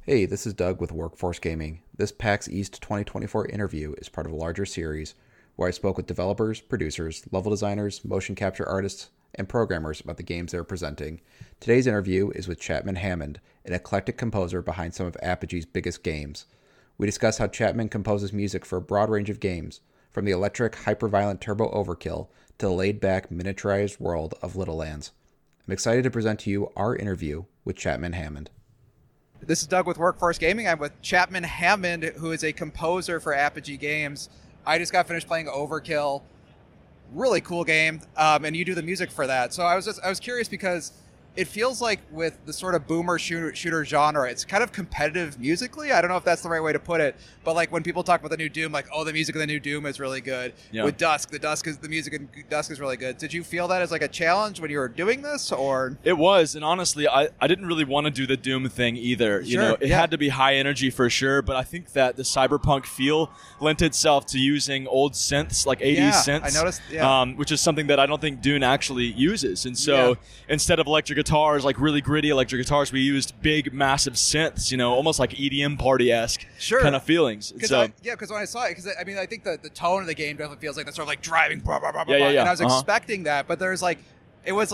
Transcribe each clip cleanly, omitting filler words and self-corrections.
Hey, this is Doug with Workforce Gaming. This PAX East 2024 interview is part of a larger series where I spoke with developers, producers, level designers, motion capture artists, and programmers about the games they're presenting. Today's interview is with Chapman Hammond, an eclectic composer behind some of Apogee's biggest games. We discuss how Chapman composes music for a broad range of games, from the electric, hyper-violent Turbo Overkill to the laid-back, miniaturized world of Little Lands. I'm excited to present to you our interview with Chapman Hammond. This is Doug with Workforce Gaming. I'm with Chapman Hammond, who is a composer for Apogee Games. I just got finished playing Overkill. Really cool game, and you do the music for that. So I was curious because it feels like with the sort of boomer shooter genre, it's kind of competitive musically. I don't know if that's the right way to put it, but like when people talk about the new Doom, like, oh, the music of the new Doom is really good. Yeah. With Dusk, the music in Dusk is really good. Did you feel that as like a challenge when you were doing this, or? It was, and honestly, I didn't really want to do the Doom thing either. You know, it had to be high energy for sure, but I think that the cyberpunk feel lent itself to using old synths, like 80s synths. I noticed, which is something that I don't think Dune actually uses. And so instead of electric guitars, like really gritty electric guitars, we used big, massive synths, you know, almost like EDM party-esque kind of feelings. Because when I saw it, because I mean, I think the tone of the game definitely feels like that sort of like driving, blah, blah, blah, blah, and I was expecting that, but there's like, I'm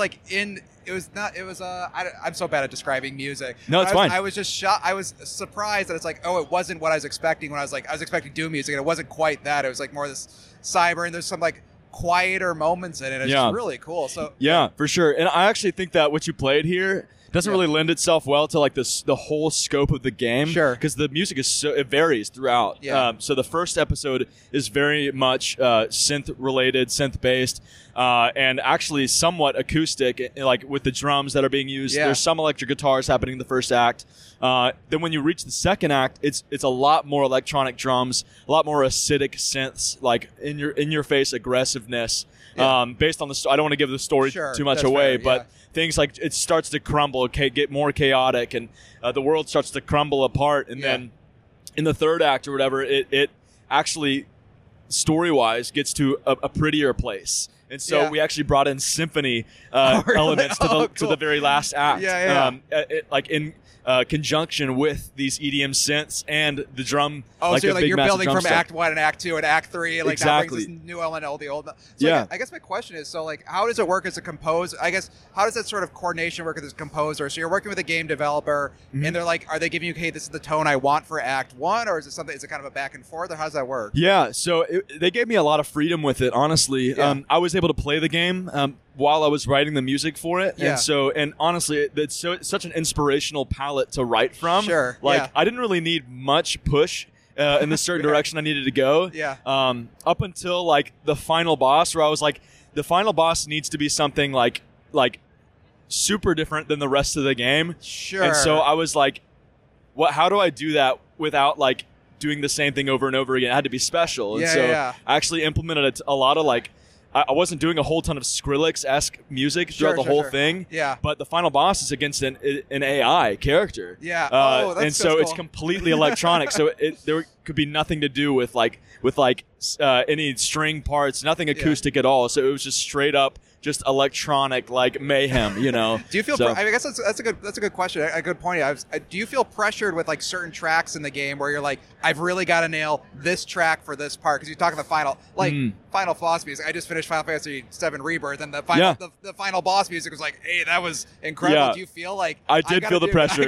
so bad at describing music. No, it's fine. I was just shocked. I was surprised that it's like, oh, it wasn't what I was expecting when I was expecting Doom music, and it wasn't quite that. It was like more this cyber, and there's some like quieter moments in it. It's just really cool. So yeah, for sure. And I actually think that what you played here doesn't really lend itself well to like the whole scope of the game. Sure. Because the music it varies throughout. Yeah. So the first episode is very much synth related, synth based, and actually somewhat acoustic, like with the drums that are being used. Yeah. There's some electric guitars happening in the first act. Then when you reach the second act, it's a lot more electronic drums, a lot more acidic synths, like in your face aggressiveness. Based on the I don't want to give the story too much away, but things like it starts to crumble, get more chaotic, and the world starts to crumble apart. And then in the third act or whatever, it actually story-wise gets to a prettier place. And so we actually brought in symphony elements to the very last act. Like in conjunction with these EDM synths and the drum. Oh, like so you're building from stuff. Act 1 and Act 2 and Act 3, and like that brings this new element, all the old. So I guess my question is, so like, how does it work as a composer? I guess how does that sort of coordination work as a composer? So you're working with a game developer, and they're like, are they giving you, hey, this is the tone I want for Act 1, or is it something? Is it kind of a back and forth, or how does that work? Yeah, so they gave me a lot of freedom with it. Honestly, I was able to play the game while I was writing the music for it, and honestly, it's such an inspirational palette to write from. Sure, I didn't really need much push in the certain direction I needed to go. Up until like the final boss, where I was like, the final boss needs to be something like super different than the rest of the game. Sure. And so I was like, what? How do I do that without like doing the same thing over and over again? It had to be special. And I actually implemented a lot of like, I wasn't doing a whole ton of Skrillex-esque music throughout the whole thing. Yeah. But the final boss is against an AI character. Yeah. That's cool. It's completely electronic. So there could be nothing to do with any string parts, nothing acoustic at all. So it was just straight up just electronic like mayhem, you know. Do you feel? I guess that's a good question. A good point. Do you feel pressured with like certain tracks in the game where you're like, I've really got to nail this track for this part? Because you're talking the final boss music. I just finished Final Fantasy VII Rebirth, and the final boss music was like, hey, that was incredible. Yeah. Do you feel like I did feel the pressure?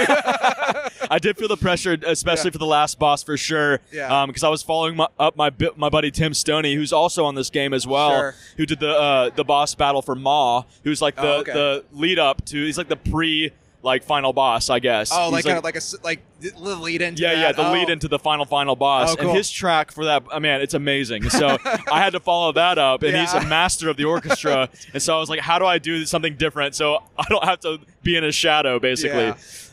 I did feel the pressure, especially for the last boss for sure. Yeah. Because I was following my buddy Tim Stoney, who's also on this game as well, who did the boss battle for Maw, who's like the lead up to. He's like the final boss, I guess. Oh, like kind of like the lead into that. The lead into the final boss. Oh, cool. And his track for that, man, it's amazing. So I had to follow that up, and he's a master of the orchestra. And so I was like, how do I do something different so I don't have to be in his shadow, basically?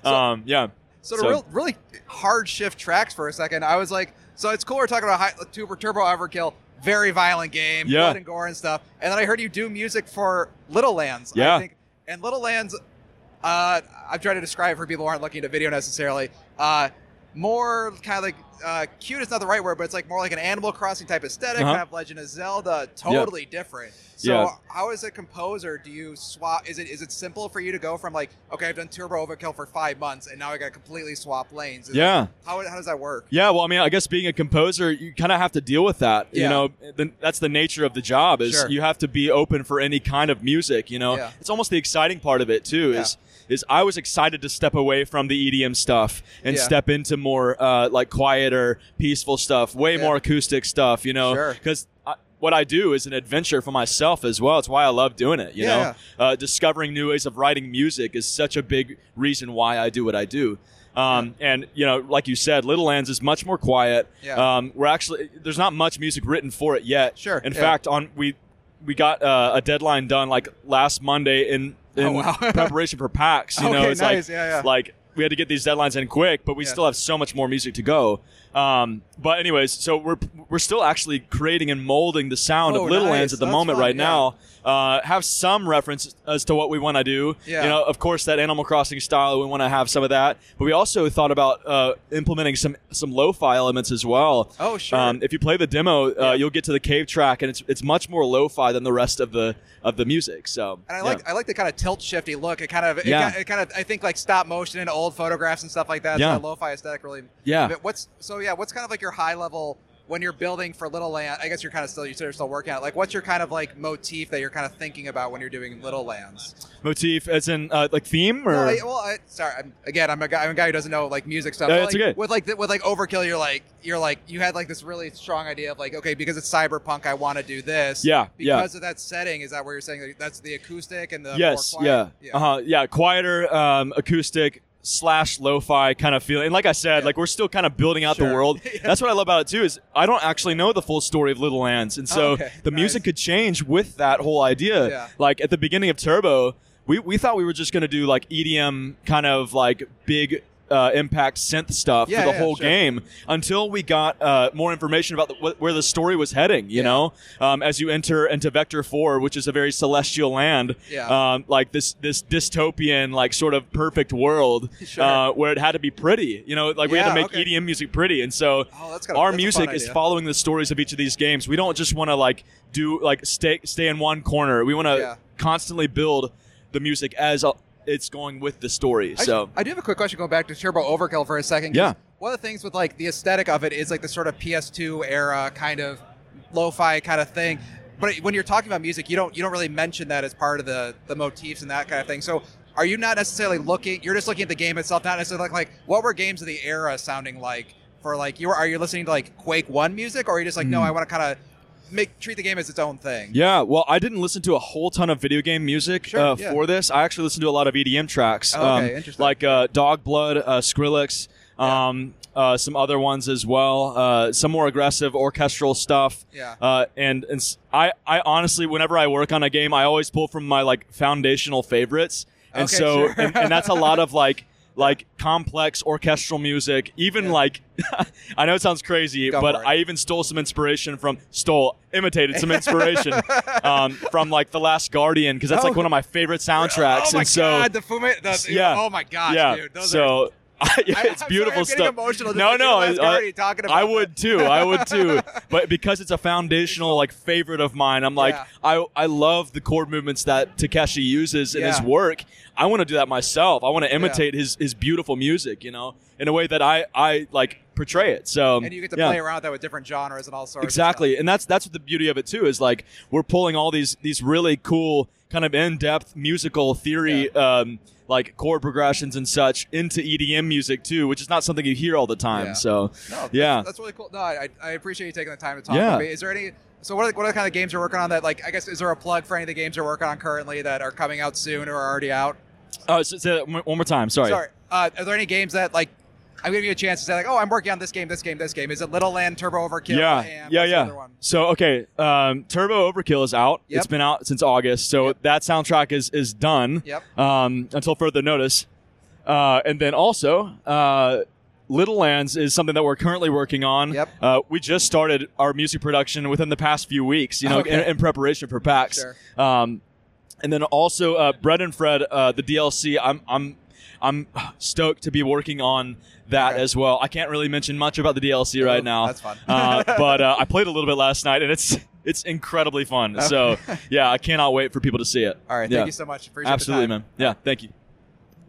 So to really hard shift tracks for a second, I was like, so it's cool we're talking about Turbo Overkill, very violent game, blood and gore and stuff. And then I heard you do music for Little Lands, I think. And Little Lands, I'm trying to describe for people who aren't looking at a video necessarily. more kind of like cute is not the right word, but it's like more like an Animal Crossing type aesthetic, kind of Legend of Zelda, totally different. So how as a composer do you swap? Is it simple for you to go from like, okay, I've done Turbo Overkill for 5 months and now I got to completely swap lanes? How does that work? Yeah, well, I mean, I guess being a composer, you kind of have to deal with that. You know, that's the nature of the job is you have to be open for any kind of music, you know. It's almost the exciting part of it too is I was excited to step away from the EDM stuff and step into more like quieter, peaceful stuff, way more acoustic stuff, you know, because what I do is an adventure for myself as well. It's why I love doing it, you know. Discovering new ways of writing music is such a big reason why I do what I do. And, you know, like you said, Little Lands is much more quiet. We're actually, there's not much music written for it yet. In fact, we got a deadline done like last Monday in preparation for PAX. You know, it's like we had to get these deadlines in quick, but we still have so much more music to go. But anyways, so we're still actually creating and molding the sound of Little Lands at the moment right now. Have some reference as to what we want to do. You know, of course, that Animal Crossing style, we want to have some of that. But we also thought about implementing some lo-fi elements as well. If you play the demo, you'll get to the cave track, and it's much more lo-fi than the rest of the music. So, and I like the kind of tilt shifty look. It kind of I think like stop motion and old photographs and stuff like that. So the lo-fi aesthetic really. What's kind of like your high level when you're building for Little Land? I guess you're still working on it. Like, what's your kind of like motif that you're kind of thinking about when you're doing Little Lands? Motif as in like theme or? I'm a guy who doesn't know like music stuff. It's okay. With Overkill, you had like this really strong idea of like, okay, because it's cyberpunk, I want to do this. Because of that setting. Is that where you're saying like, that's the acoustic and the more quiet? Quieter, acoustic / lo-fi kind of feeling. And like I said, like we're still kind of building out the world. That's what I love about it too, is I don't actually know the full story of Little Lands. And so the music could change with that whole idea. Like at the beginning of Turbo, we thought we were just going to do like EDM kind of like big impact synth stuff for the whole game until we got more information about where the story was heading, you know? As you enter into Vector 4, which is a very celestial land, like this dystopian, like sort of perfect world where it had to be pretty, you know? Like we had to make EDM music pretty. And so our music is following the stories of each of these games. We don't just want to like stay in one corner. We want to constantly build the music as it's going with the story. I do have a quick question going back to Turbo Overkill for a second. One of the things with like the aesthetic of it is like the sort of PS2 era kind of lo-fi kind of thing. But when you're talking about music, you don't really mention that as part of the motifs and that kind of thing. So are you not necessarily you're just looking at the game itself, not necessarily like what were games of the era sounding like for like are you listening to like Quake 1 music, or are you just like, no, I want to kind of treat the game as its own thing? Well, I didn't listen to a whole ton of video game music for this. I actually listened to a lot of EDM tracks, interesting. like Dog Blood, Skrillex, some other ones as well, some more aggressive orchestral stuff. And I honestly, whenever I work on a game, I always pull from my like foundational favorites, and and that's a lot of like complex orchestral music, even like I know it sounds crazy, but I even imitated some inspiration from like The Last Guardian, because that's like one of my favorite soundtracks. Oh my gosh, dude. It's beautiful stuff. Emotional talking about I would too. But because it's a foundational like favorite of mine, I'm like, I love the chord movements that Takeshi uses in his work. I want to do that myself. I want to imitate his beautiful music, you know, in a way that I like portray it. So and you get to play around with that with different genres and all sorts. Exactly, and that's what the beauty of it too is, like we're pulling all these really cool kind of in-depth musical theory. Like chord progressions and such into EDM music too, which is not something you hear all the time. So, that's really cool. No, I appreciate you taking the time to talk with me. Is there any? So, what are the kind of games you're working on that? Like, I guess, is there a plug for any of the games you're working on currently that are coming out soon or are already out? Say that one more time. Sorry. Are there any games that like? I'm giving you a chance to say like, oh, I'm working on this game. Is it Little Land, Turbo Overkill? Yeah. So, okay, Turbo Overkill is out. It's been out since August. So that soundtrack is done until further notice. And then also, Little Lands is something that we're currently working on. We just started our music production within the past few weeks, you know, in preparation for PAX. And then also, Bread and Fred, the DLC, I'm stoked to be working on that as well. I can't really mention much about the DLC right now. That's fun. But I played a little bit last night, and it's incredibly fun. So, yeah, I cannot wait for people to see it. All right. Yeah. Thank you so much. Appreciate Absolutely, the time. man. Yeah, thank you.